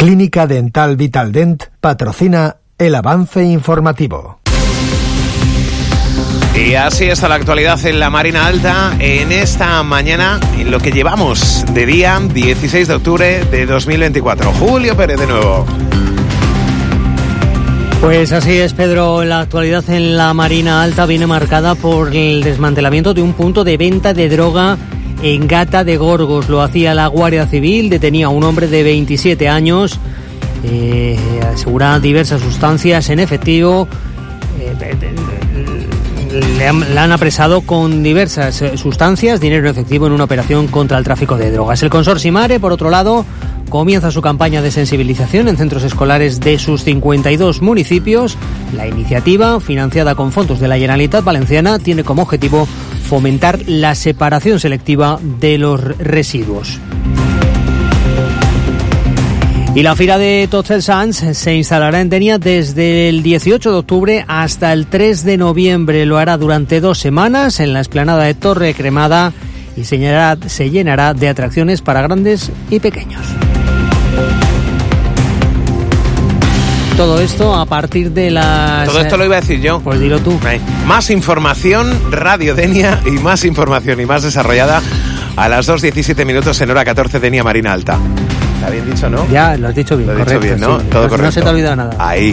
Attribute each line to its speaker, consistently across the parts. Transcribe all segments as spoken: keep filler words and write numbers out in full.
Speaker 1: Clínica Dental Vitaldent patrocina el avance informativo.
Speaker 2: Y así está la actualidad en la Marina Alta en esta mañana, en lo que llevamos de día dieciséis de octubre de dos mil veinticuatro. Julio Pérez de nuevo.
Speaker 3: Pues así es, Pedro. La actualidad en la Marina Alta viene marcada por el desmantelamiento de un punto de venta de droga en Gata de Gorgos. Lo hacía la Guardia Civil, detenía a un hombre de veintisiete años, eh, asegura diversas sustancias en efectivo. Eh, le, han, le han apresado con diversas sustancias, dinero en efectivo en una operación contra el tráfico de drogas. El Consorci Mare, por otro lado, comienza su campaña de sensibilización en centros escolares de sus cincuenta y dos municipios. La iniciativa, financiada con fondos de la Generalitat Valenciana, tiene como objetivo fomentar la separación selectiva de los residuos. Y la Fira de Tots els Sants se instalará en Denia desde el dieciocho de octubre hasta el tres de noviembre. Lo hará durante dos semanas en la explanada de Torre Cremada y se llenará, se llenará de atracciones para grandes y pequeños. Todo esto a partir de las...
Speaker 2: Todo esto lo iba a decir yo.
Speaker 3: Pues dilo tú.
Speaker 2: Más información, Radio Denia, y más información y más desarrollada a las dos diecisiete minutos en hora catorce, Denia Marina Alta. ¿Está bien dicho, no?
Speaker 3: Ya, lo has dicho bien,
Speaker 2: lo he
Speaker 3: correcto.
Speaker 2: Dicho bien, ¿no?
Speaker 3: Sí.
Speaker 2: Todo
Speaker 3: no,
Speaker 2: correcto.
Speaker 3: No se te ha olvidado nada.
Speaker 2: Ahí.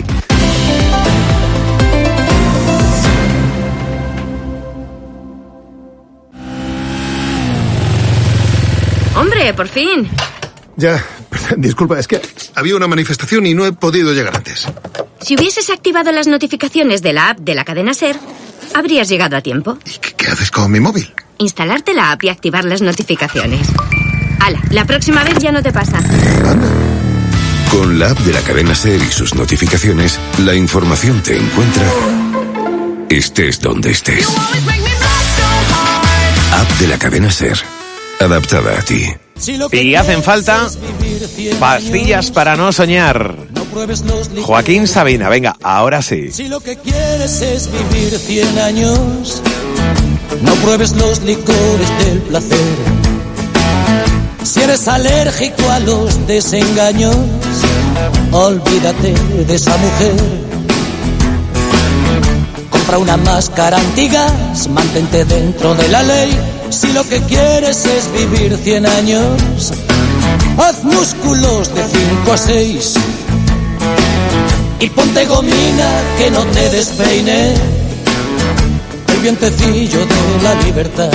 Speaker 4: ¡Hombre, por fin!
Speaker 5: Ya, disculpa, es que había una manifestación y no he podido llegar antes.
Speaker 4: Si hubieses activado las notificaciones de la app de la cadena SER, habrías llegado a tiempo.
Speaker 5: ¿Y qué, qué haces con mi móvil?
Speaker 4: Instalarte la app y activar las notificaciones. ¡Hala! La próxima vez ya no te pasa.
Speaker 5: Anda.
Speaker 6: Con la app de la cadena SER y sus notificaciones, la información te encuentra estés donde estés. App de la cadena SER, adaptada a ti.
Speaker 2: Y hacen falta pastillas para no soñar. Joaquín Sabina, venga, ahora sí.
Speaker 7: Si lo que quieres es vivir cien años, no pruebes los licores del placer. Si eres alérgico a los desengaños, olvídate de esa mujer. Compra una máscara antigas, mantente dentro de la ley. Si lo que quieres es vivir cien años, haz músculos de cinco a seis y ponte gomina que no te despeine el vientecillo de la libertad.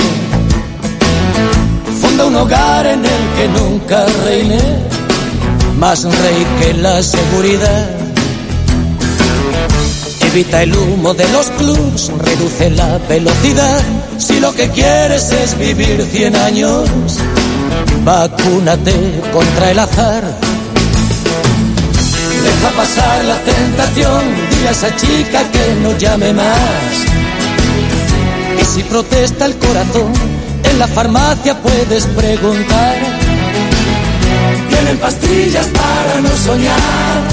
Speaker 7: Fonda un hogar en el que nunca reine más rey que la seguridad. Evita el humo de los clubs, reduce la velocidad. Si lo que quieres es vivir cien años, vacúnate contra el azar. Deja pasar la tentación, dile a esa chica que no llame más. Y si protesta el corazón, en la farmacia puedes preguntar. Tienen pastillas para no soñar.